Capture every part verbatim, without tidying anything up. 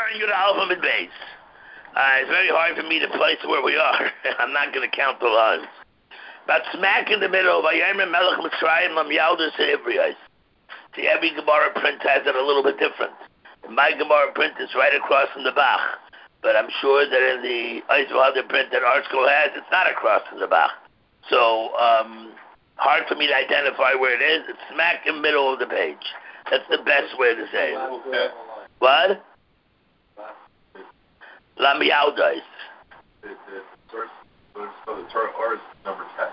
and Yud Alpha Mid Base. Uh, it's very hard for me to place where we are. I'm not going to count the lines. But smack in the middle, Vayomer Melech Mitzrayim Lam Yalder Se'Ivriyos. See, every Gemara print has it a little bit different. In my Gemara print is right across from the Bach. But I'm sure that in the Eiswalder print that ArtScroll has, it's not across from the Bach. So, um, hard for me to identify where it is. It's smack in the middle of the page. That's the best way to say it. Okay. What? Lam Yalder. So the Torah R is number ten.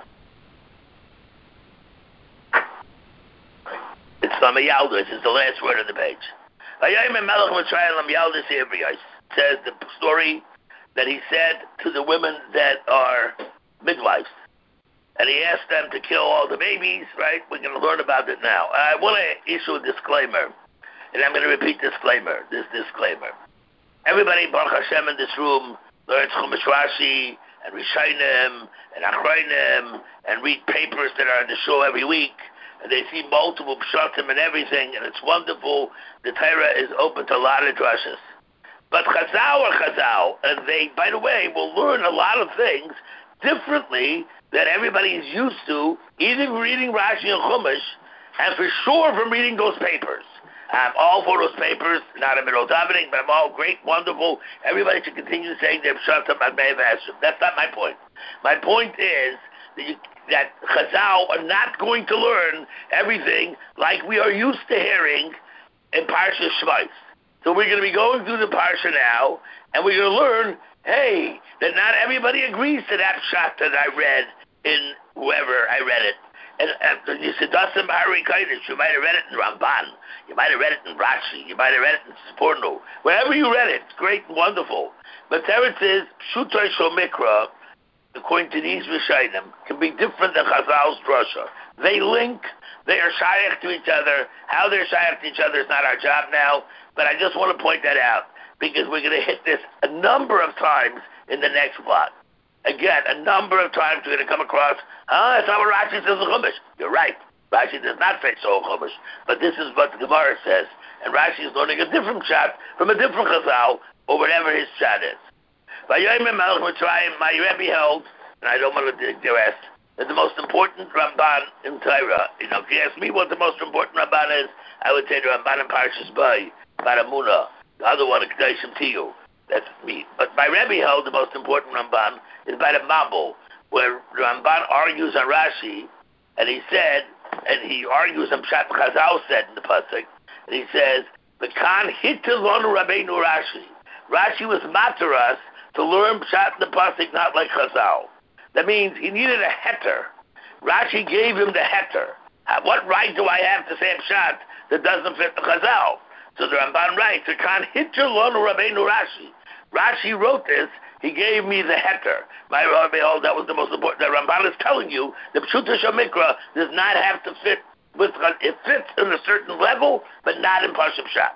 It's Lam Yalder. It's the last word on the page. Vayomer Melech Mitzrayim Lam Yalder Se'Ivriyos. Says the story that he said to the women that are midwives. And he asked them to kill all the babies, right? We're going to learn about it now. I want to issue a disclaimer. And I'm going to repeat disclaimer, this disclaimer. Everybody, Baruch Hashem, in this room learns Chumash Rashi and Rishonim and Achronim and read papers that are in the show every week. And they see multiple pshatim and everything, and it's wonderful. The Torah is open to a lot of drushes. But Chazal are Chazal, and they, by the way, will learn a lot of things differently that everybody is used to, either reading Rashi and Chumash, and for sure from reading those papers. I'm all for those papers, not a middle davening, but I'm all great, wonderful. Everybody should continue saying their pshatim on Me'ev Hashem. That's not my point. My point is that, you, that Chazal are not going to learn everything like we are used to hearing in Parshas Shmos. So we're going to be going through the Parsha now, and we're going to learn, hey, that not everybody agrees to that pshat that I read in whoever I read it. And uh, you said, Dasim Bahari Kaidish, you might have read it in Ramban, you might have read it in Rashi, you might have read it in Sporno. Wherever you read it, it's great and wonderful. But Teretz is, Pshutai Shomikra, according to these Rishonim, can be different than Chazal's drasha. They link, they are shaykh to each other. How they're shaykh to each other is not our job now, but I just want to point that out, because we're going to hit this a number of times in the next block. Again, a number of times we're going to come across, huh, that's not what Rashi says in Chumash. You're right. Rashi does not say so in Chumash, but this is what the Gemara says, and Rashi is learning a different shot from a different Chazal, or whatever his shot is. Vayomer Melech Mitzrayim, my Rebbe held, and I don't want to dig the rest, that the most important Ramban in Torah, you know, if you ask me what the most important Ramban is, I would say the Ramban in Parshas Bay, Baramuna, the other one, Kedashim Tiyu. That's me. But my Rebbe held the most important Ramban is by the Mabul, where Ramban argues on Rashi, and he said, and he argues on Pshat Chazal said in the pasuk, and he says, "V'kan hitilonu Rabbeinu Rashi." Rashi was matter us to learn Pshat in the pasuk, not like Chazal. That means he needed a heter. Rashi gave him the heter. What right do I have to say a Pshat that doesn't fit the Chazal? So the Ramban writes, "V'kan hitilonu Rabbeinu Rashi." Rashi wrote this. He gave me the heter. My Rabbi, oh, that was the most important. The Ramban is telling you the Pshuta Shemikra does not have to fit with. It fits in a certain level, but not in Pashup Shat.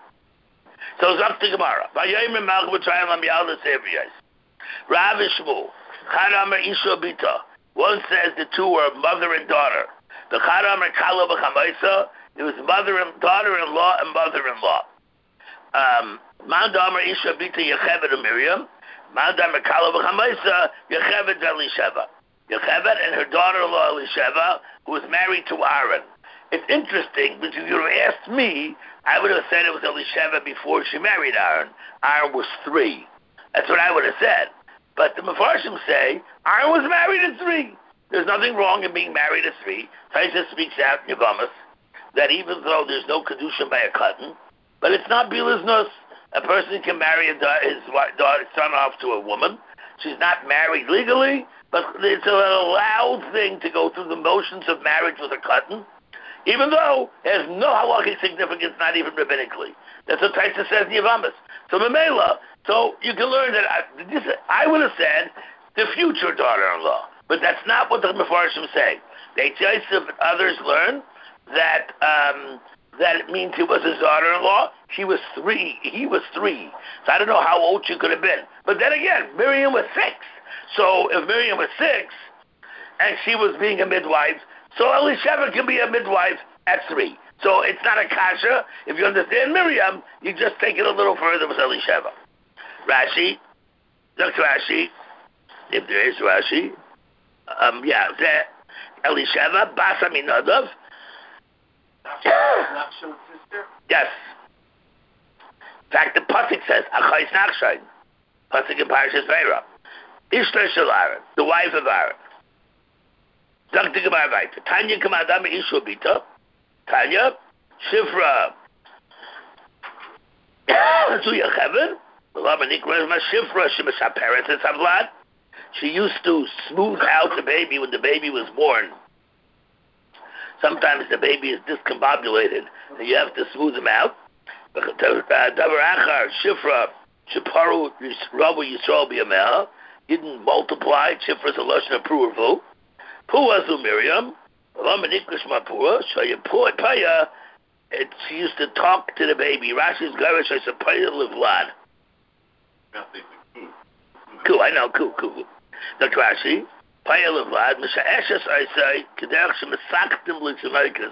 So it's up to Gemara. Vayomer Melech Mitzrayim Lam Yalder Se'Ivriyos. Rav Shmuel, Chad Amar Isha Bita. One says the two were mother and daughter. The Chad Amar Kala B'Chamaisa. It was mother and daughter-in-law and mother-in-law. Um, Manda Amar Isha Bita Yechevet and Miriam. Manda Amar Kala B'Chamaisa Yechevet Elisheva. Yechevet and her daughter-in-law Elisheva, who was married to Aaron. It's interesting, because if you would have asked me, I would have said it was Elisheva before she married Aaron. Aaron was three. That's what I would have said. But the Mefarshim say, Aaron was married at three. There's nothing wrong in being married at three. Taisa speaks out in Yavamas that even though there's no Kedusha by a cotton, but it's not Bilas Nus. A person can marry a da- his daughter, son off to a woman. She's not married legally, but it's an allowed thing to go through the motions of marriage with a cotton, even though it has no halachic significance, not even rabbinically. That's what Taisa says in Yavamas. So Mamela, so you can learn that I, this, I would have said the future daughter-in-law, but that's not what the Mefarshim say. They just others learn that um, that it means he was his daughter-in-law. She was three. He was three. So I don't know how old she could have been. But then again, Miriam was six. So if Miriam was six and she was being a midwife, so Elisheva can be a midwife at three. So it's not a kasha. If you understand Miriam, you just take it a little further with Elisheva. Rashi, Doctor Rashi, if there is Rashi, um, yeah, Elisheva, Bas Aminadav. Nachshon's sister? Yes. In fact, the pasuk says, Achais Nachshon. Pasuk in Parashas Vayera. Ishtar Shel Aaron, the wife of Aaron. Doctor Gemara Vayter. Tanya Kamadam Ishu Bita. Tanya, Shifra. Zuya Cheven. She used to smooth out the baby when the baby was born. Sometimes the baby is discombobulated, and you have to smooth him out. Shifra, Shiparu, Rabu Yisrael B'Yamel, didn't multiply. Shifra is a lashon of pruervu. Puazu Miriam, Lamanikrish Mapura, Shayapur Paya. She used to talk to the baby. Rashi's Garish, I said, Paya Livlad. Cool, I know, cool, cool. Doctor Rashi, Paya Livlad, Misha Eshes, I say, Kederach Shemisaktim Litzimaikas.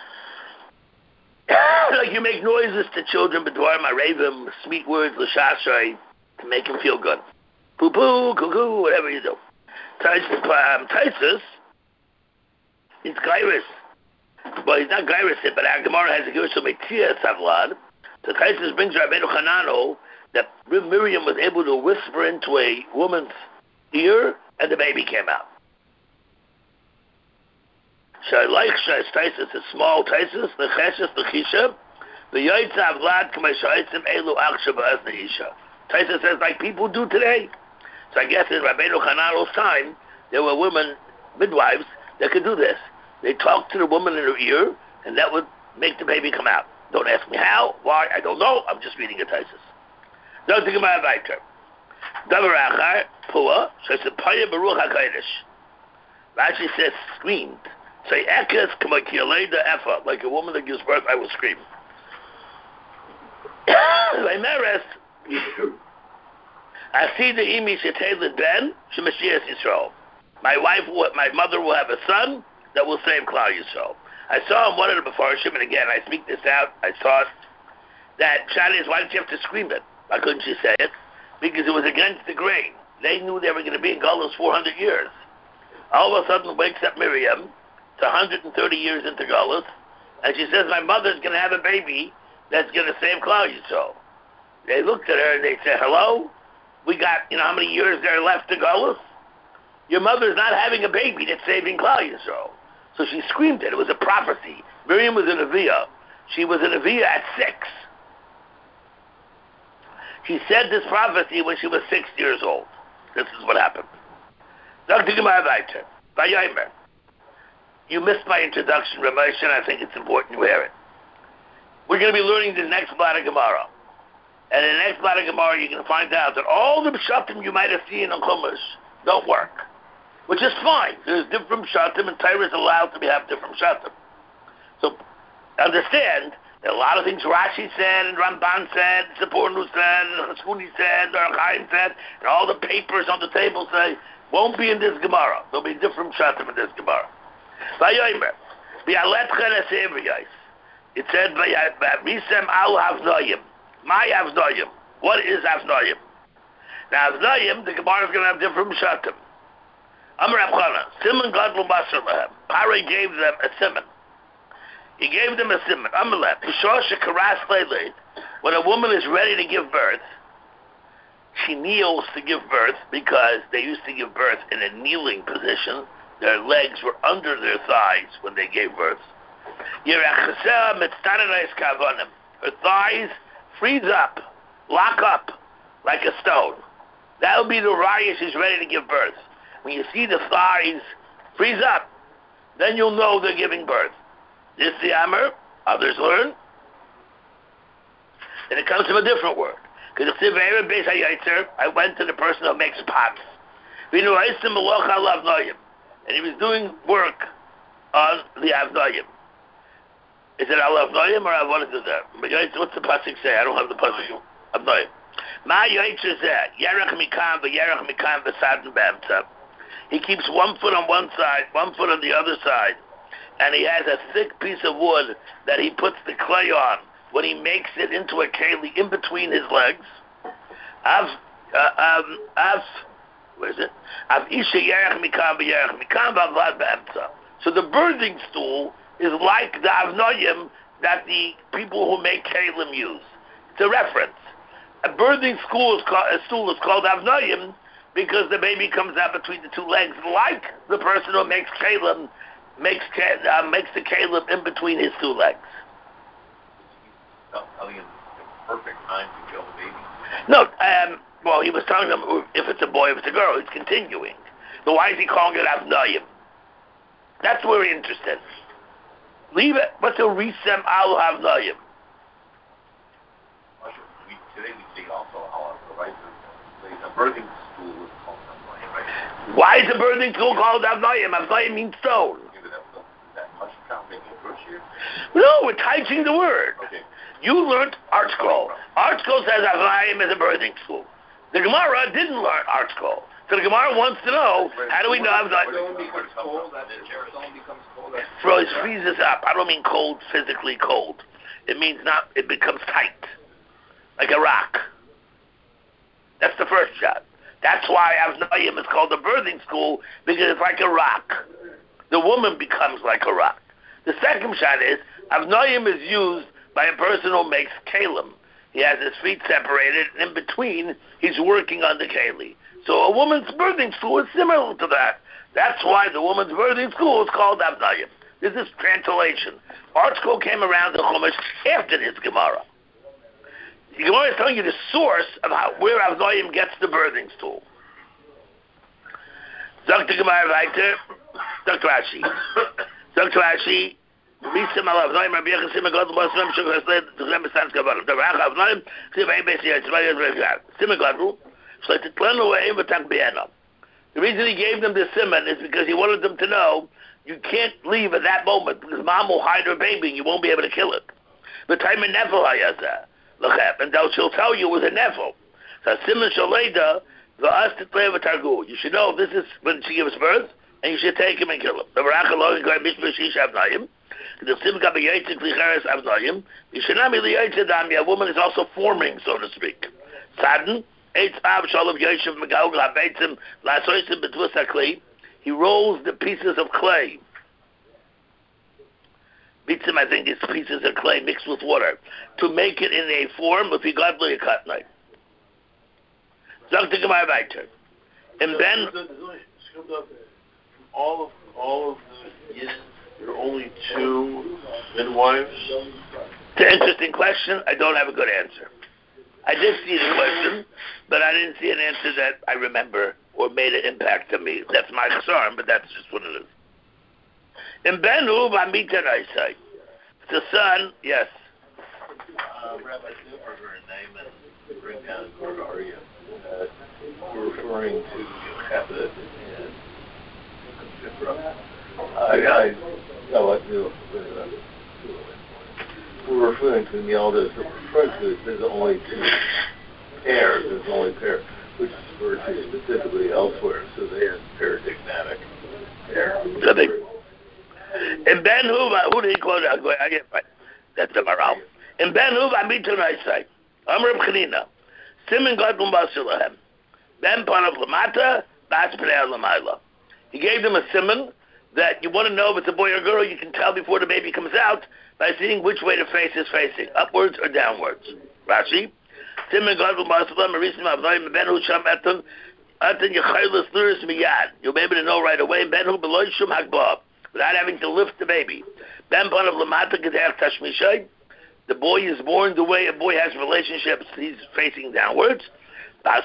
Like you make noises to children, Bedwarim Arevim, sweet words, L'shashay, to make them feel good. Poo poo, coo coo, whatever you do. Taisus, he's Gairis. Well, he's not Gairis, but our Gemara has a Gairis of Metia Savlad. So Taisus brings Rabbeinu Hanano that Miriam was able to whisper into a woman's ear, and the baby came out. Shai like Shai Taisus, a small Taisus, the Cheshes, the Chisha, the Yaitza Vlad, Kamashaitzim, Elu Aksha Ba'az Neisha. Taisus says, like people do today. So I guess in Rabbeinu Hanano's time, there were women, midwives, that could do this. They talked to the woman in her ear, and that would make the baby come out. Don't ask me how, why, I don't know. I'm just reading a Taisus. Don't think about it. Davar Achar, Pua, Shesapaya Baruch HaKadosh. Rashi says, screamed. Say, Ekes Kamakiyaleda Efa, like a woman that gives birth, I will scream. Leimeres, Asida Imi Sheteled Ben, Shemashiach Yisrael. My wife, my mother will have a son that will save Klal Yisrael. I saw him one of the Mefarshim, and again, I speak this out, I saw it, that Shani is, why did you have to scream it? Why couldn't she say it? Because it was against the grain. They knew they were going to be in Galus four hundred years. All of a sudden wakes up Miriam, it's one hundred thirty years into Galus, and she says, my mother's going to have a baby that's going to save Klal Yisrael. They looked at her and they said, hello? We got, you know how many years there are left to Galus? Your mother's not having a baby that's saving Klal Yisrael. So she screamed it. It was a prophecy. Miriam was an Aviyah. She was an Aviyah at six. She said this prophecy when she was six years old. This is what happened. Doctor Gemara Vayter, Vayomer. You missed my introduction, Ramesh, and I think it's important you hear it. We're going to be learning the next Blad of Gemara. And in the next Blad of Gemara, you're going to find out that all the pshatim you might have seen in Chumash don't work. Which is fine. There's different pshatim, and Torah is allowed to be, have different pshatim. So, understand that a lot of things Rashi said, and Ramban said, Sipurnu said, and Chasuni said, or Chaim said, and all the papers on the table say, won't be in this Gemara. There'll be different pshatim in this Gemara. Vayomer, V'aletcha Nesevriyais. It said, V'risem al Havnoyim. My Havnoyim. What is Havnoyim? Now, Havnoyim, the Gemara is going to have different pshatim. Amar Abchana, Simon Gadol Basar Lahem. Pare gave them a simon. He gave them a simon. Amalek, Pishosha Karas Lele. When a woman is ready to give birth, she kneels to give birth because they used to give birth in a kneeling position. Their legs were under their thighs when they gave birth. Her thighs freeze up, lock up like a stone. That will be the raya she's ready to give birth. When you see the thighs freeze up, then you'll know they're giving birth. This is the Amr, others learn. And it comes from a different word. Because it's the very base I went to the person who makes pots. And he was doing work on the Avnoyim. Is it Al Avnoyim or I want to do that? What's the pasuk say? I don't have the pasuk. Avnoyim. Ma Yaitzer Zeh, Yerach Mikam v'Yerach Mikam v'Sadin B'Emtza. He keeps one foot on one side, one foot on the other side, and he has a thick piece of wood that he puts the clay on when he makes it into a keli in between his legs. Av Uh, um, Av, where is it? Av Isha Yerech Mikam Yerech Mikam Vavad Be'emtza. So the birthing stool is like the Avnoyim that the people who make Kalim use. It's a reference. A birthing school is called, a stool is called Avnoyim because the baby comes out between the two legs, like the person who makes Kalim makes uh, makes the Kalim in between his two legs. Telling him the perfect time to kill the baby. No, um, well, he was telling them if it's a boy, if it's a girl. He's continuing. So why is he calling it Avnoyim? That's where we're interested. Leave it. What's a Risem Al Avnoyim? We, today we see also how right? The birthing school is called Avnoyim, right? Why is the birthing school called Avnoyim? Avnoyim means stone. No, we're teaching the word. Okay. You learned Art Scroll. Art Scroll says Avnoyim is a birthing school. The Gemara didn't learn Art Scroll. So the Gemara wants to know, how do we know Avnoyim? Bro, it freezes up. I don't mean cold, physically cold. It means not, it becomes tight. Like a rock. That's the first shot. That's why Avnoyim is called a birthing school, because it's like a rock. The woman becomes like a rock. The second shot is, Avnoyim is used by a person who makes kalim. He has his feet separated, and in between, he's working on the keli. So a woman's birthing school is similar to that. That's why the woman's birthing school is called Avnoyim. This is translation. Art Scroll came around the Chumash after this Gemara. The Gemara is telling you the source of how, where Avnoyim gets the birthing stool. Zok the Gemara weiter. Zok Rashi. Zok Rashi. Risem al Avnoyim Rabbi Yechasim Megadol Basram Shukras Led Tzem Besan Skavarim. The Rach Avnoyim Ksiv Ein Beis Yetz Vayez Regav. Sim Megadol Shlet Tlenu Ein V'Tak Be'ena. The reason he gave them the simon is because he wanted them to know you can't leave at that moment because mom will hide her baby and you won't be able to kill it. The time in Nefel Hayazah. Look up, and she'll tell you it was a Nefel. So Simon Shaleda V'as Titlei V'Targu. You should know this is when she gives birth, and you should take him and kill him. The Barach Elohim Goy Mishma Shish Avnoyim. The Simcha B'Yetzik V'Cheres Avnoyim. Yishanami L'Yetzik Dami. A woman is also forming, so to speak. Sadden. Eitz Av Shalom Yoshev Megaug LaBeitzim La'Soisim B'Tvus HaKli. He rolls the pieces of clay. Bitzim, I think, is pieces of clay mixed with water to make it in a form of Higadli Akatnai. Zog to Gemara weiter. And then all of all of the Yidden, there are only two midwives. It's an interesting question. I don't have a good answer. I did see the question, but I didn't see an answer that I remember or made an impact to me. That's my concern, but that's just what it is. In Benu, Vamitan, I say. The son, yes. Uh, Rabbi Silverberg name and bring down Cordaria. Uh, we're referring to Yocheved and Shifra. I, I, no, I do. We're referring to the elders. We're referring to there's only two pairs. There's only pair, which is referred to specifically elsewhere. So they have paradigmatic pair. In Ben Huva, who did he quote? I get right. That's the moral. In Ben Huva, I meet tonight say, Amr B'Chanina, Simon Gadlum Basilahem, Ben Panav Lamata, Bas Pnei Lamayla. He gave them a simon that you want to know if it's a boy or girl, you can tell before the baby comes out by seeing which way the face is facing, upwards or downwards. Rashi, Simon Gadlum Basilahem, Marisim Avnoim, Ben Hu Sham Etan, Etan Yechaylas Luris Miyad. You'll be able to know right away, Ben Hu Beloy Shum Hagbab, without having to lift the baby. Ben Panav Lamata Gedech Tashmishay. The boy is born the way a boy has relationships, he's facing downwards. Now,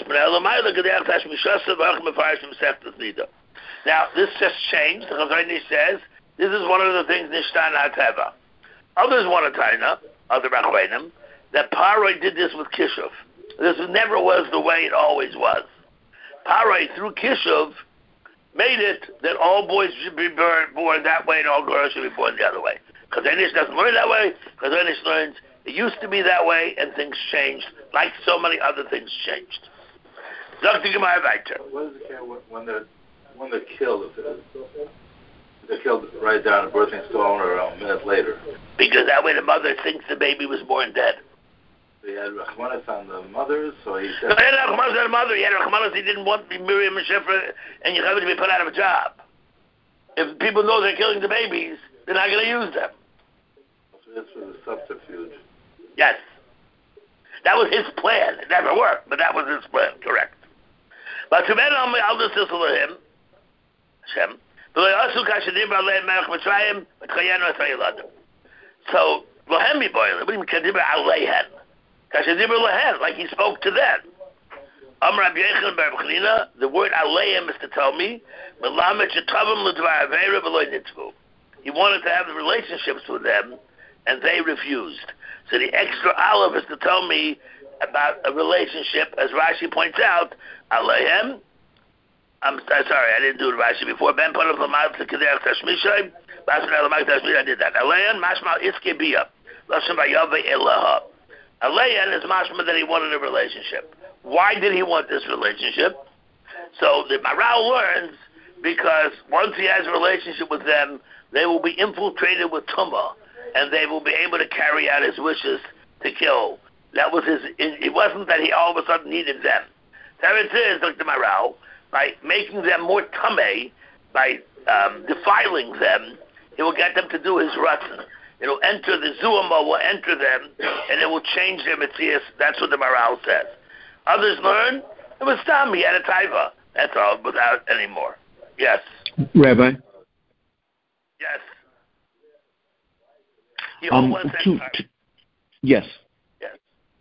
this just changed. The Chazon says, this is one of the things Nishtan HaTeva. Others want to tie up, other Achronim, that Paroi did this with Kishuv. This never was the way it always was. Paroi, through Kishuv, made it that all boys should be born, born that way and all girls should be born the other way. Chazanish doesn't learn that way. Chazanish learns it used to be that way and things changed, like so many other things changed. Doctor Gemara Weiter. What does it care when they're, when they're killed? They're killed right down a birthing stone or a minute later? Because that way the mother thinks the baby was born dead. He had Rachmanis on the mothers, so he said... No, he had Rachmanis on the mother. He had Rachmanis. He didn't want Miriam and Shifra and Yocheved to be put out of a job. If people know they're killing the babies, they're not going to use them. So this was a subterfuge. Yes. That was his plan. It never worked, but that was his plan, correct. But to men on I'll just listen to him. Hashem. So, Lohem Yiboyle, what do you mean, Kadibra Alehen? Kashadibra Lehen, like he spoke to them. Amr Rabbi Yechon Bar B'chnina, the word Alehem is to tell me, Melamed Shetavim L'Dvar Aveira V'Lo Nitvu. He wanted to have the relationships with them, and they refused. So the extra olive is to tell me about a relationship, as Rashi points out, Alehem, I'm sorry, I didn't do Rashi before. Ben Ponav Lamad Tzekidech Tashmishay, Basar Lamad Tashmishay, I did that. Alehem, Mashmal Iskebiyah, Lashon Vayave Elaha. Alehem is Mashmal that he wanted a relationship. Why did he want this relationship? So the Maral learns because once he has a relationship with them, they will be infiltrated with Tumah, and they will be able to carry out his wishes to kill. That was his. It, it wasn't that he all of a sudden needed them. Teretz is like the Maral, by making them more tamei, by um, defiling them, he will get them to do his ratzon. It will enter the zuama, will enter them, and it will change their mitzias. That's what the Maral says. Others learn it was Tom. He had a taiva. That's all, without any more. Yes. Rabbi. Yes. You Um, to, to, yes. Yes.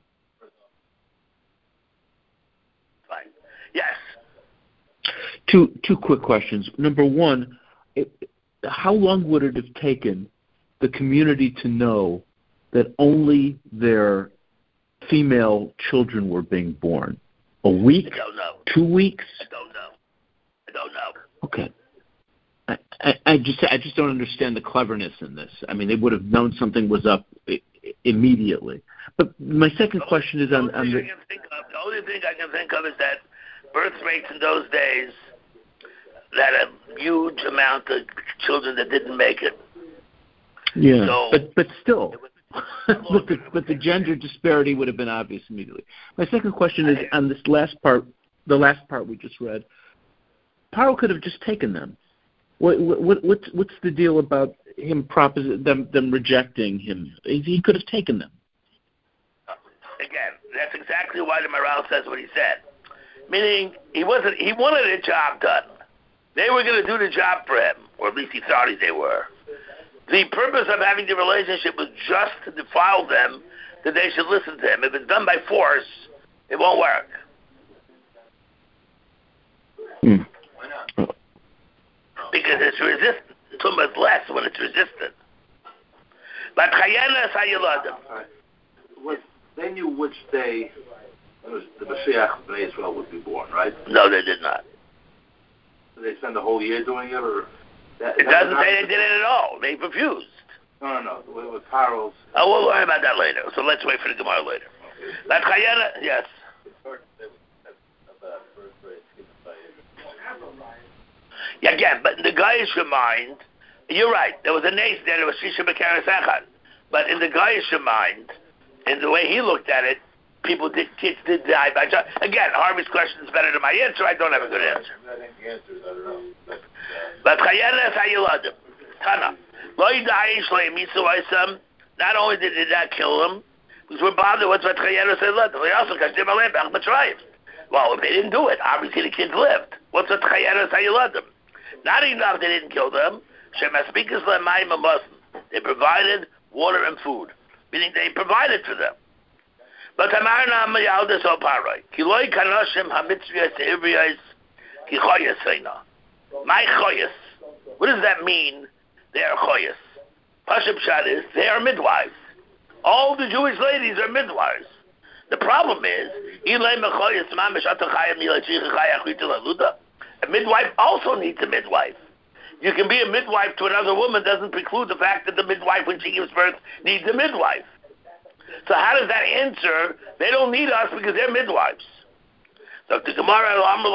Fine. Yes. Two two quick questions. Number one, it, how long would it have taken the community to know that only their female children were being born? A week? I don't know. Two weeks? I don't know. I don't know. Okay. I, I, I just I just don't understand the cleverness in this. I mean, they would have known something was up I- immediately. But my second the question is on, on the, the... I can think of, the only thing I can think of is that birth rates in those days, that a huge amount of children that didn't make it. Yeah, so but but still, was, but the but the gender disparity would have been obvious immediately. My second question is on this last part, the last part we just read. Paro could have just taken them. What what what's what's the deal about him propos- them them rejecting him? He could have taken them. Again, that's exactly why the Maral says what he said. Meaning, he wasn't. He wanted a job done. They were going to do the job for him, or at least he thought they were. The purpose of having the relationship was just to defile them, that they should listen to him. If it's done by force, it won't work. Hmm. Because it's resistant. Tumah is less when it's resistant. But Chayana Sayeladim. Was they knew which day the Mashiach Bnei Israel would be born, right? No, they did not. Did they spend the whole year doing it, or that, it that doesn't say they did it at all. They refused. No, no, no. With, with Paro's. Oh, we'll learn about that later. So let's wait for the Gemara later. But Chayana, yes. Yeah, again, but in the Gaish mind, you're right. There was a nace there. There was Shisha B'Karas Echad. But in the Gaish mind, in the way he looked at it, people did, kids did die by job. Again, Harvey's question is better than my answer. I don't have a good answer. I think the answer is I don't know. But Chayana Sayeladim, Tana, Lo Yidayish Lo Yemisu Oisam. Not only did they not kill him, because we're bothered with what Chayana Sayeladim. They also Kashdim Alei Bech B'Trayim. Well, if they didn't do it, obviously the kids lived. What's what Chayana Sayeladim? Not enough they didn't kill them. Shemaspikas Lemayim Amosim. They provided water and food, meaning they provided for them. But Tamarna Mayaldas Oparai. Kiloi Kanoshim Hamitzvias Ibrias Kichoyas Seina. My Choyas. What does that mean? They are Choyas. Pashab Shad is they are midwives. All the Jewish ladies are midwives. The problem is, a midwife also needs a midwife. You can be a midwife to another woman doesn't preclude the fact that the midwife, when she gives birth, needs a midwife. So how does that answer? They don't need us because they're midwives. So the Gemara,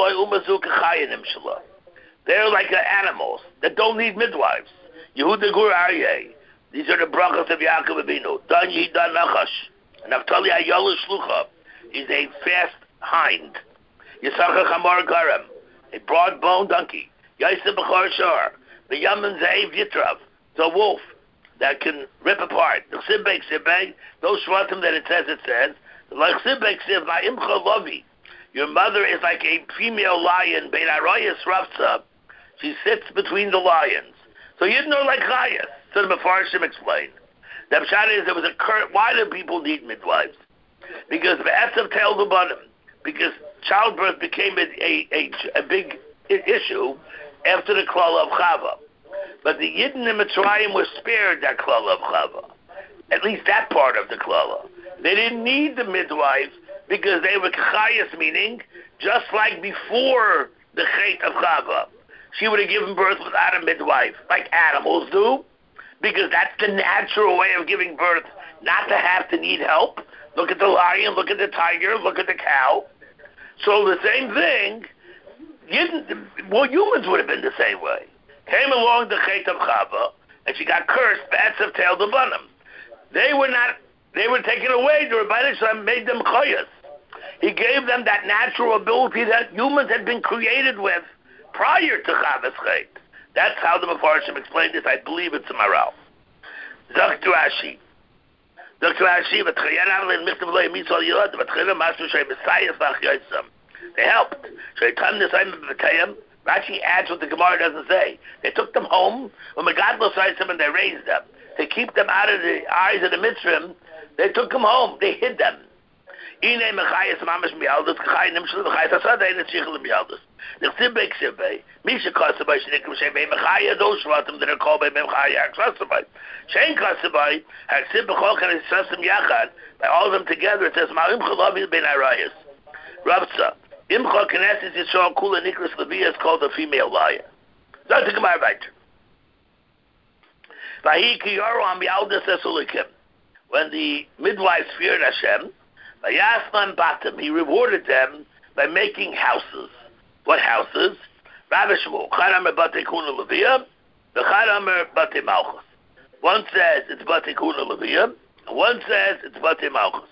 they're like animals that don't need midwives. Yehuda Gur Aryeh. These are the brachas of Yaakov Avinu. Dan Yidan Nachash. Naphtali Ayolu Shlucha is a fast hind. Yisachar Chamor Garam, a broad-boned donkey. Yosef B'chor Shor, the Yaman Ze'ev Yitrav, the wolf that can rip apart. The Sibbek Sibbek, those shvatim that it says, it says, like Sibbek Sibbek, Ma'imcha Lovi. Your mother is like a female lion, Bein Arayas Ravtza. She sits between the lions. So you know like Chayas. So the Mefarshim explained. The Pshat is there was a current. Why do people need midwives? Because the Etzav tailed the bottom. Because childbirth became a, a, a, a big issue after the Klal of Chava. But the Yidden and Mitzrayim were spared that Klal of Chava. At least that part of the Klal. They didn't need the midwives because they were Chayas, meaning just like before the Chet of Chava. She would have given birth without a midwife, like animals do, because that's the natural way of giving birth, not to have to need help. Look at the lion, look at the tiger, look at the cow. So the same thing, Yidden, well, humans would have been the same way. Came along the Chet of Chava, and she got cursed, bats of tail the bunum. They were not, they were taken away, the Rebbeinu Shalom made them Choyas. He gave them that natural ability that humans had been created with prior to Chava's Chet. That's how the Mefarshim explained this. I believe it's a Maral. Doctor Ashi. Doctor Ashi, but they helped. Rashi adds what the Gemara doesn't say. They took them home, when Megadlo sized them and they raised them. To keep them out of the eyes of the Mitzrim, they took them home. They hid them. Ine mechayes mamash miyaldus, k'chay nimshel v'chayes asada, ine tzichel miyaldus. Nechsibbe ksibbe, misha kasabay, shenikim shebei mechayes, those shvatim that are called by memchayes, haksasabay. Shein kasabay, haksib b'chol kan yisasim yachad, by all of them together, it says, ma'im chalavi ben arayas. Ravtza, imcha knesses yisrael kula nikras leviya is called a female lion. That's the Gemara weiter. Vahi kiyaru am yaldus esulikim. When the midwives feared Hashem, Vayaslan Batim, he rewarded them by making houses. What houses? Rabbi Shmuel, Chadamer Bate Kuna Leviyah, the Chadamer Bate Malchus. One says it's Bate Kuna Leviyah, and one says it's Bate Malchus.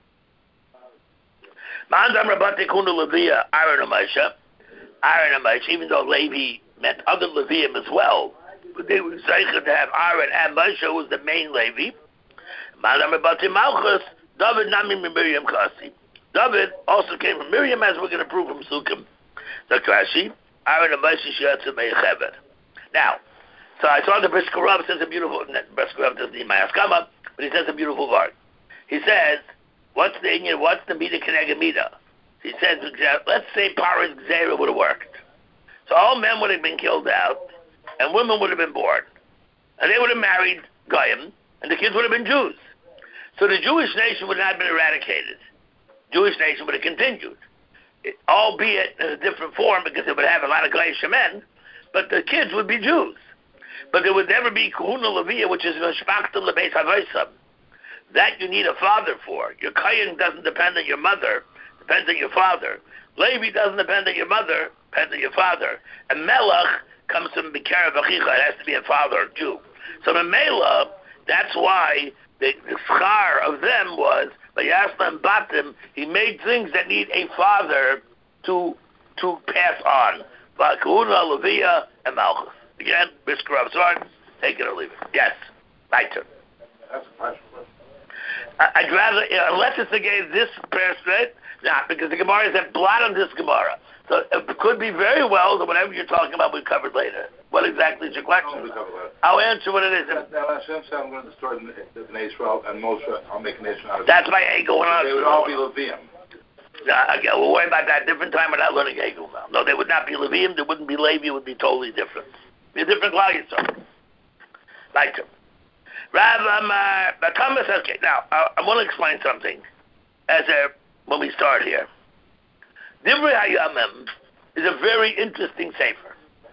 Ma'andamer Bate Kuna Leviyah, Aaron and Moshe, Aaron and Moshe, even though Levi meant other Leviyim as well, but they were zeicher to have Aaron and Moshe, who was the main Levi. Ma'andamer Bate Malchus, David Nami Miriam Kasi. David also came from Miriam, as we're going to prove from Sukkim. The Kashi, Aaron and Moshe Shiatzu Meichever. Now, so I saw the Brisker Rav says a beautiful, Brisker Rav doesn't need my askama, but he says a beautiful word. He says, what's the Indian, what's the Mida Kenega Mida? He says, let's say Paras Gzera would have worked. So all men would have been killed out, and women would have been born. And they would have married Goyim, and the kids would have been Jews. So the Jewish nation would not have been eradicated. Jewish nation would have continued, it, albeit in a different form because it would have a lot of Goyish men, but the kids would be Jews. But there would never be Kahuna Leviyah, which is Meshpachta Lebeis Havoisam. That you need a father for. Your Kayin doesn't depend on your mother, depends on your father. Levi doesn't depend on your mother, depends on your father. And Melech comes from Bikara Vachicha, it has to be a father, a Jew. So the Mela, that's why The, the schar of them was, by Yaslan Batim, he made things that need a father to to pass on. Like Kahuna, Leviyah, and Malchus. Again, Brisker Rav Zorn, take it or leave it. Yes, my turn. That's a question. I'd rather, unless it's against this prayer straight, not, because the Gemaras have blot on this Gemara. So it could be very well that whatever you're talking about we covered later. What exactly is your question? I'll answer what it is. Now, Hashem said I'm going to destroy the Bnei Israel and Moshe. I'll make a nation out of That's my ego. They would all be Levium. Uh, okay, we'll worry about that different time. We're not learning Hegel now. No, they would not be Levium. They wouldn't be Levi. It would be totally different. Be a different Klal Yisrael. Like him. Rav Amar, but Thomas, okay, now, I, I want to explain something as a, when we start here. Divrei Hayamim is a very interesting sefer.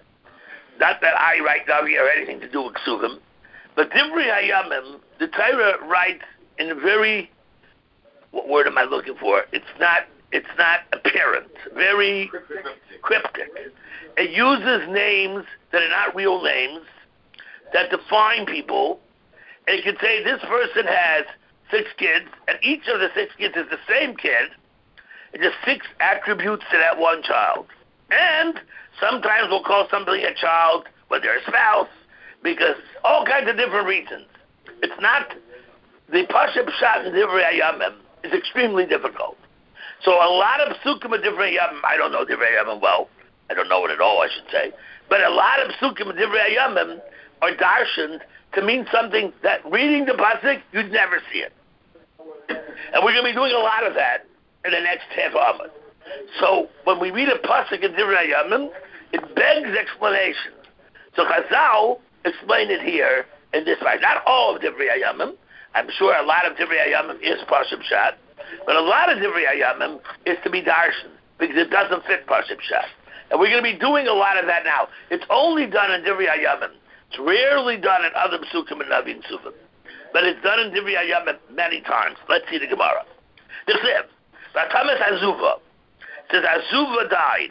Not that I write down here or anything to do with Ksuvim, but Divrei Hayamim, the Torah writes in a very, what word am I looking for? It's not, it's not apparent, very cryptic. It uses names that are not real names, that define people. And you could say this person has six kids, and each of the six kids is the same kid. It's just six attributes to that one child. And sometimes we'll call somebody a child when they're a spouse, because all kinds of different reasons. It's not, the Pashup Pshat in Divrei Hayamim is extremely difficult. So a lot of psukim of Divrei Hayamim, I don't know Divrei Hayamim well, I don't know it at all, I should say, but a lot of psukim of Divrei Hayamim are darshaned to mean something that reading the pasuk, you'd never see it. And we're going to be doing a lot of that in the next half hour. So when we read a pasuk in Divrei Hayamim, it begs explanation. So Chazal explained it here in this way. Not all of Divrei Hayamim. I'm sure a lot of Divrei Hayamim is Pashup Pshat, but a lot of Divrei Hayamim is to be darshan because it doesn't fit Pashup Pshat. And we're going to be doing a lot of that now. It's only done in Divrei Hayamim. It's rarely done in other psukim and Navi and Sufim. But it's done in Divrei Hayamim many times. Let's see the Gemara. This is Vatamas Azuva. It says Azuva died.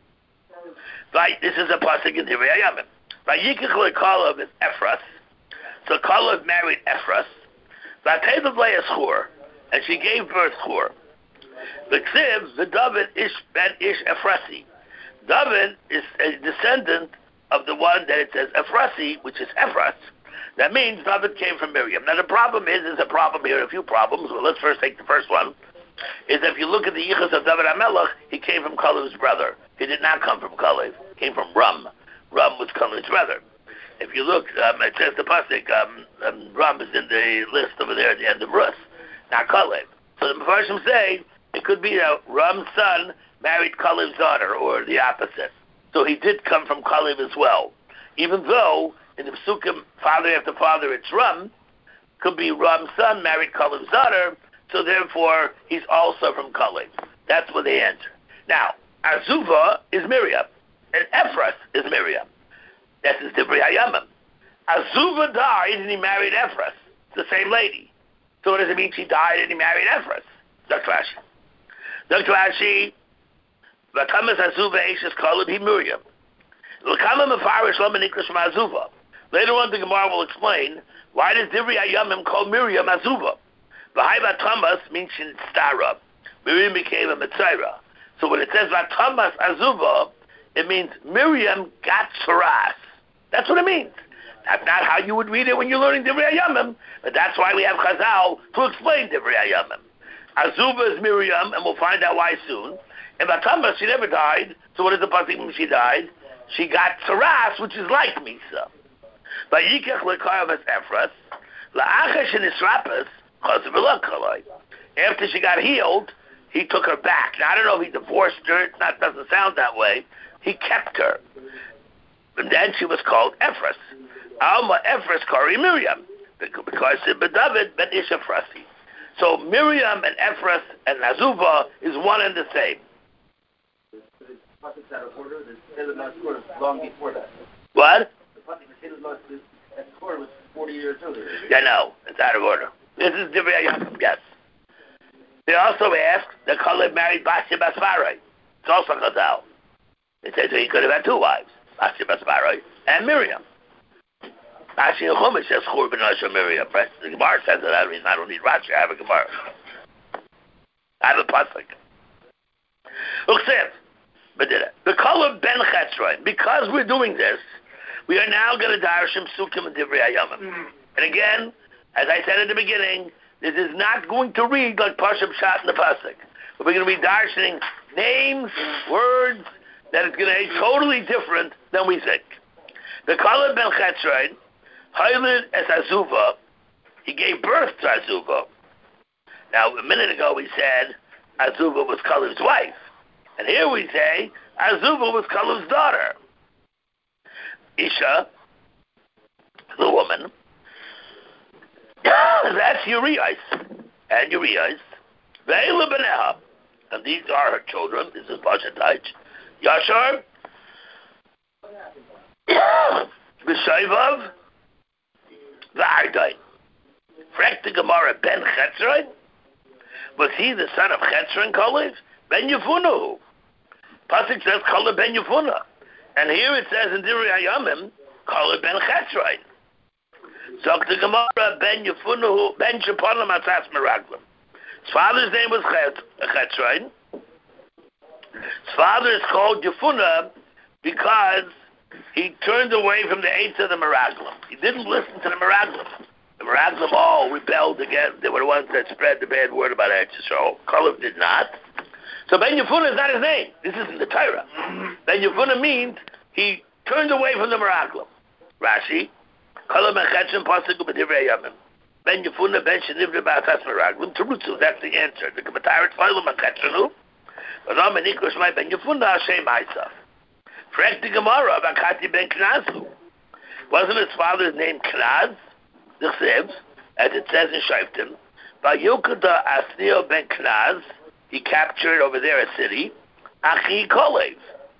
Right, this is a pasuk in Divrei Hayamim. Vayikach leKalev is Ephras. So Kalev married Ephras. Vatevav le'eschur, and she gave birth Chur. V'ksiv v'David ish ben ish Ephrasi. David is a descendant of the one that it says Ephrasi, which is Ephras. That means David came from Miriam. Now the problem is, there's a problem here, a few problems. Well, let's first take the first one. Is if you look at the Yichus of David HaMelech, he came from Kalev's brother. He did not come from Kalev. He came from Ram. Ram was Kalev's brother. If you look, um, it says the pasuk, um, um, Ram is in the list over there at the end of Rus, not Kalev. So the Mepharshim say it could be that Ram's son married Kalev's daughter, or the opposite. So he did come from Kalev as well. Even though in the Psukim, father after father, it's Ram, could be Ram's son married Kalev's daughter, so therefore he's also from Kalev. That's where they enter. Now, Azuva is Miriam, and Ephras is Miriam. That is Divrei Hayamim. Azuva died and he married Ephras. It's the same lady. So what does it mean she died and he married Ephras? Doctor Rashi. Doctor Rashi, V'kamas Azuva Eishes Kalev he Miriam. L'kama Mefarish Lo Menikra Shema Azuva. Later on the Gemara will explain why does Divrei Hayamim call Miriam Azuva. V'hai V'tamas means Shinstara. Miriam became a Mitzayra. So when it says V'tamas Azuva, it means Miriam got Saras. That's what it means. That's not how you would read it when you're learning Divrei Hayamim, but that's why we have Chazal to explain Divrei Hayamim. Azuva is Miriam, and we'll find out why soon. And V'tamas, she never died. So what does the pasuk mean she died? She got Saras, which is like Misa. Vayikach leKalev es Ephras, la'achar shenisrapas chazav v'lo. After she got healed, he took her back. Now I don't know if he divorced her. That doesn't sound that way. He kept her. And then she was called Ephras. Alma Ephras Kari Miriam. Because David ben Ish Ephrasi. So Miriam and Ephras and Azuva is one and the same. Long before that. What? That Torah was forty years earlier. Yeah, no. It's out of order. This is Divrei Hayamim, yes. They also asked that Kalev married Basia Basfarai. It's also Chazal. It says he could have had two wives, Basia Basfarai and Miriam. Rashi and Chumash says Chur b'Nosha Miriam. The Gemara says that. I mean, I don't need Rashi. I have a Gemara. I have a pasuk. Uchsev, but did it? The Kalev ben Chetzron. Because we're doing this, we are now going to darshim Sukkim and Divrei Hayamim. Mm. And again, as I said at the beginning, this is not going to read like Pashup Pshat in the pasuk. But we're going to be darshaning names, words that is going to be totally different than we think. The Kalev ben Chetzron, Hailid es Azuva, he gave birth to Azuva. Now, a minute ago we said Azuva was Kalev's wife. And here we say Azuva was Kalev's daughter. Isha, the woman, that's Urias. And Urias, Ve'ela B'neha, and these are her children. This is Pashatach. Yashar, B'Shaivav, V'Ardain. Frek the Gemara ben Chetzron. Was he the son of Chetzron Kalev? Ben Yefunahu. Pasuk says Kalev ben Yefunah. And here it says in Divrei Hayamim, Kalev ben Chetzron. Zok the Gemara, Ben Yefunahu, Ben Sheponim Atzas Meraglim. His father's name was Chetzrain. His father is called Yefunah because he turned away from the eights of the Meraglim. He didn't listen to the Meraglim. The Meraglim all rebelled against. They were the ones that spread the bad word about Eretz Yisrael. Kalev did not. So Ben Yefunah is not his name. This isn't the Torah. Ben Yefunah means he turned away from the Meraglim. Rashi, Kalev ben Chetzim Pasuk B'divrei Yamim. Ben Yefunah ben Shenivra B'atas Meraglim. Terutzu, that's the answer. The Gemara Tfilu ben Chetzinu. But I'm an English my Ben Yefunah Hashem Isaf. Frek the Gemara Bakati ben Knazu. Wasn't his father's name Knaz? The Chsev, as it says in Shoftim. Vayukada Asnio ben Knaz. He captured over there a city. Achi Kalev.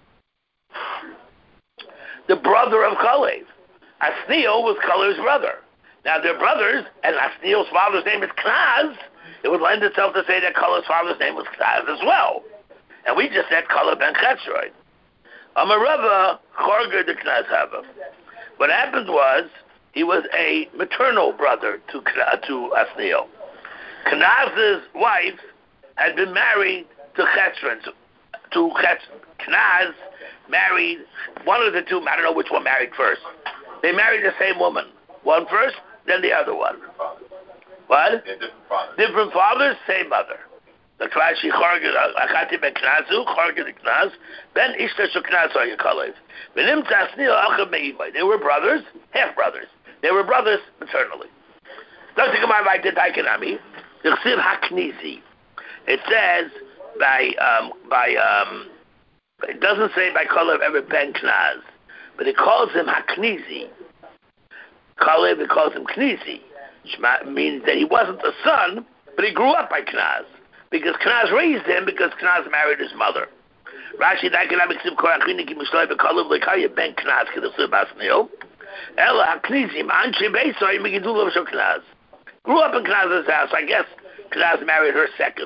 The brother of Kalev. Asnio was Kalev's brother. Now they're brothers, and Asnio's father's name is Knaz. It would lend itself to say that Kalev's father's name was Knaz as well. And we just said Kalev ben Chetzroy. Amarava Chorger de Knaz Hava. What happened was he was a maternal brother to to Asnio. Knaz's wife had been married to Chetzron. To Chetzron. Knaz married one of the two. I don't know which one married first. They married the same woman. One first, then the other one. What? Yeah, different fathers. Different fathers, same mother. The Rashi Chorger Achati ben Knazu Chorger de Knaz ben Ishta Shuknaz Hayakalev. Benim Tasnio Achem Meimai. They were brothers, half brothers. They were brothers maternally. Doctor Gemara by the Daikanami. The Chsiv Haknizi. It says by um, by um, it doesn't say by Kalev ever ben Knaz, but it calls him Haknizi. Kalev, it calls him Knizi, which means that he wasn't a son, but he grew up by Knaz because Knaz raised him because Knaz married his mother. Rashi Daikanami Chsiv Korachini Ki Mishloi BeKalev Lekaya ben Knaz Kedusir Basnio. Ella Haknizi Man Shebeisoi Megidulav Shel Knaz. Grew up in Knaz's house. I guess Knaz married her second.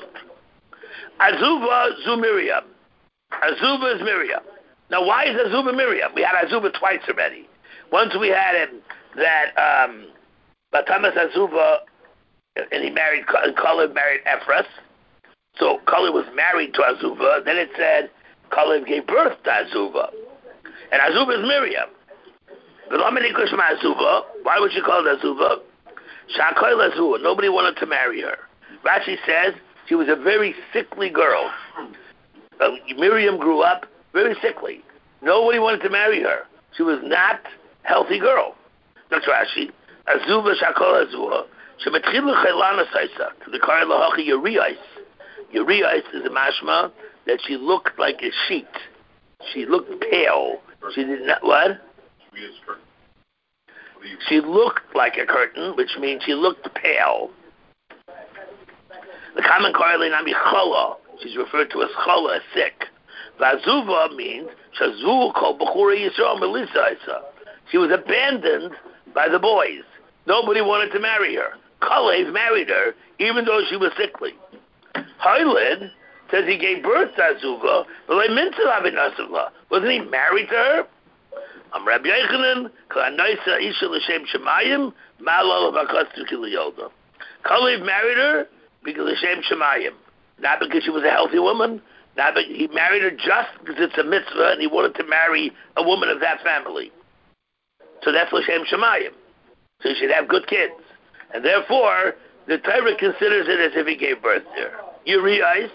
Azuba Zu Miriam. Azuba is Miriam. Now, why is Azuba Miriam? We had Azuba twice already. Once we had him that um, Batamas Azuba, and he married, Kalev married Ephras. So Kalev was married to Azuba. Then it said Kalev gave birth to Azuba. And Azuba is Miriam. But Azuba, why would she call it Azuba? Shakoy Azuba. Nobody wanted to marry her. Rashi says she was a very sickly girl. Uh, Miriam grew up very sickly. Nobody wanted to marry her. She was not a healthy girl. That's Rashi. Azuba Shakol Azuba. Shemetchilu Chaylana Saisa. To the Kari Lahachi Uriais. Uriais is a mashma that she looked like a sheet. She looked pale. She did not, what? She looked like a curtain, which means she looked pale. The common Kari Nami Chola. She's referred to as Chola, sick. Vazuva means Shazu Kol Bechura Yisrael Melissa Isa. She was abandoned by the boys. Nobody wanted to marry her. Kalev married her, even though she was sickly. Hailid says he gave birth to Azuva, but wasn't he married to her? I'm Rabbi Yechanan, Kalainaisa Isha L'Shem Shemayim, Malal V'Akastu Kiliyolda. Kalev married her because L'Shem Shemayim. Not because she was a healthy woman, not because he married her just because it's a mitzvah and he wanted to marry a woman of that family. So that's L'Shem Shemayim. So he should have good kids. And therefore, the Torah considers it as if he gave birth to her. Uriais,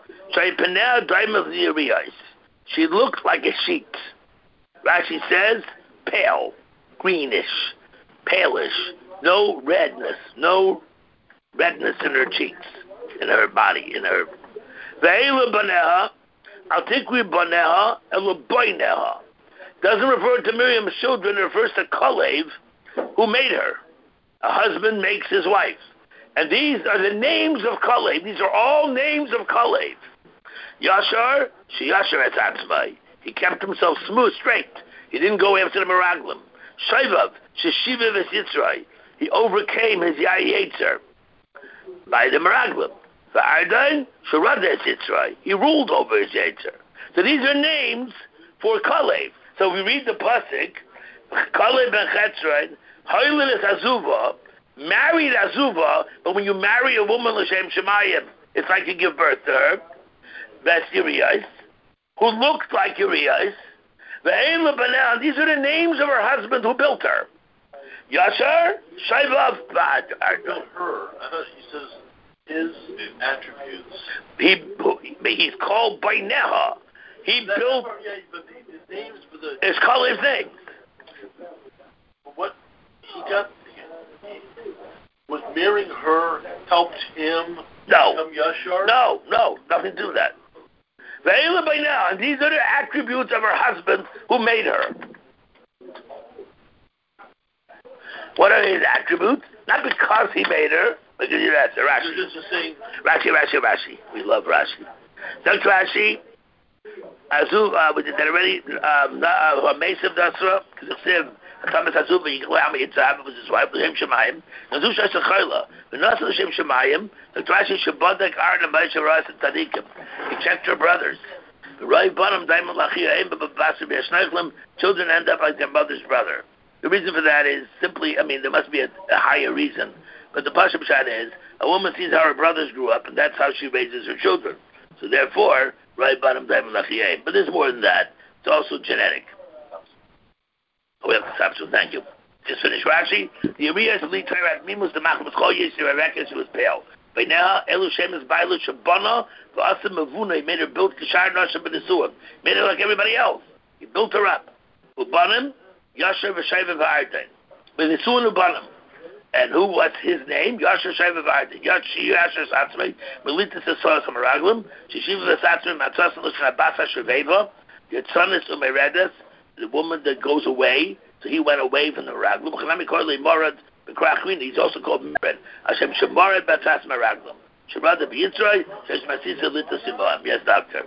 Uriais. She looked like a sheet. Rashi says, pale, greenish, palish, no redness, no redness in her cheeks, in her body, in her. Ve'ela baneha, Altikri baneha, Elaboineha. Doesn't refer to Miriam's children, it refers to Kalev, who made her. A husband makes his wife. And these are the names of Kalev. These are all names of Kalev. Yashar, Sheyashar Etzatzmai. He kept himself smooth, straight. He didn't go after the Meraglim. Shaivav, Sheshiva V'Yitzrai. He overcame his Yayi Yetzer by the Meraglim. V'Ardain, Sharada Yitzrai. He ruled over his Yetzer. So these are names for Kalev. So we read the pasuk, Kalev ben Chetzron, Hoylin is Azuva, married Azuva, but when you marry a woman l'shem shemayim, it's like you give birth to her. That's Urias, who looked like Urias. Ve'ein lebanan, these are the names of her husband who built her. Yashar, Shaivav, Bad. Not her. I thought he says his attributes. He he's called by Neha. He That built. part, yeah, but the, his names for the. It's called his name. What he got. He, was marrying her helped him No. become Yashar? No, no, nothing to do with that. Ve'ela by now, and these are the attributes of her husband who made her. What are his attributes? Not because he made her, but because that's Rashi. You're just saying. Rashi, Rashi, Rashi. We love Rashi. Dr. Rashi, Azu, uh, we did that already. Um, uh, Mesav Dasra, because it's him. Thomas Azuba, Yiklami, Yitzhak, was his wife, L'Shem Shemayim. Nazu Shas Chayla, V'Nasa L'Shem Shemayim, Dr. Rashi Shabbadak Arna Baisha Ras and Tzadikim. He checked her brothers. Rai Banam Daimon Lachia Aim Babasir B'Yashneichlem. Children end up like their mother's brother. The reason for that is simply, I mean, there must be a, a higher reason. But the Pasha Pshat is, a woman sees how her brothers grew up, and that's how she raises her children. So therefore, Rai Banam Daimon Lachia Aim. But there's more than that. It's also genetic. Oh, we have to stop, so thank you. Just finish Rashi. The Urias of Li Tairat Mimus, the Machmas Chol Yisir Arekas, she was pale. By now, Elu Shemus Bailu Shabana, V'asim Mavuna, he made her build Kishar Nasha B'Nesuim. Made her like everybody else. He built her up. Ubanim, Yasher V'Shaiva V'Artain. B'Nesuim Ubanim. And who was his name? Yasher Shaiva V'Artain. Yashi Yasher Satzmei, Melita Sasor Samaraglim, Shishiva Satzmei, Matzas Lushan Abasa Shaveva, Yatzanis Umeredes, the woman that goes away, so he went away from the Raglim. He's also called Mered. Hashem Shemared Batas Meraglim. Shemad B'Yitzray, Shesh Masisa Lita Simam. Yes, doctor.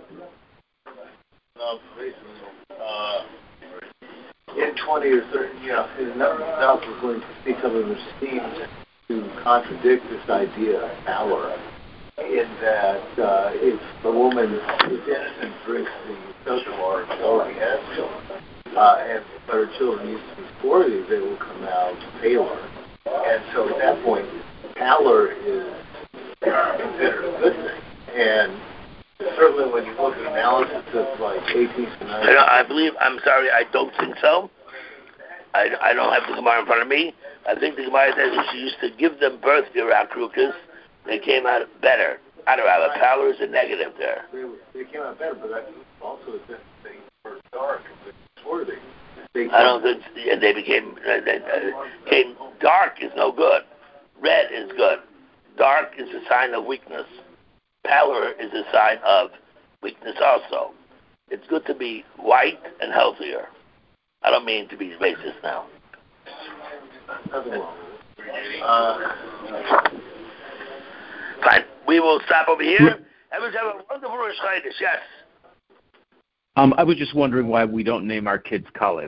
Uh, in twenty or thirty, you know, his mouth was going to speak something which seems to contradict this idea of power, in that uh, if a woman is innocent drinks the social or already has children, uh, and but her children used to be sporty, they will come out paler. And so at that point, pallor is considered a good thing. And certainly when you look at analysis of like eighteenth and nineteenth... I, I believe, I'm sorry, I don't think so. I, I don't have the Gemara in front of me. I think the Gemara says that she used to give them birth to Rakrukas. They came out better. I don't know, pallor is a negative there. They, they came out better, but that also is that they were dark and swarthy. I don't think yeah, they became uh, they, uh, came dark is no good. Red is good. Dark is a sign of weakness. Pallor is a sign of weakness also. It's good to be white and healthier. I don't mean to be racist now. Nothing wrong with it. Uh, Fine. We will stop over here. Everyone have a wonderful Rosh Chodesh. Yes. Um, I was just wondering why we don't name our kids Kalev.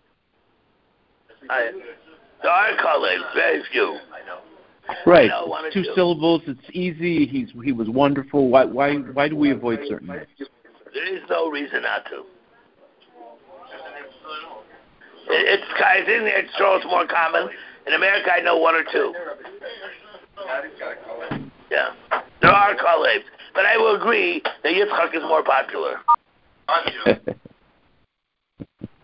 I, there are colors, very few. I know. Right. I know, one or Two two. syllables. It's easy. He's he was wonderful. Why why why do we avoid certain names? There is no reason not to. It, it's I think it's Charles more common. In America, I know one or two. Yeah, there are colors, but I will agree that Yitzchak is more popular.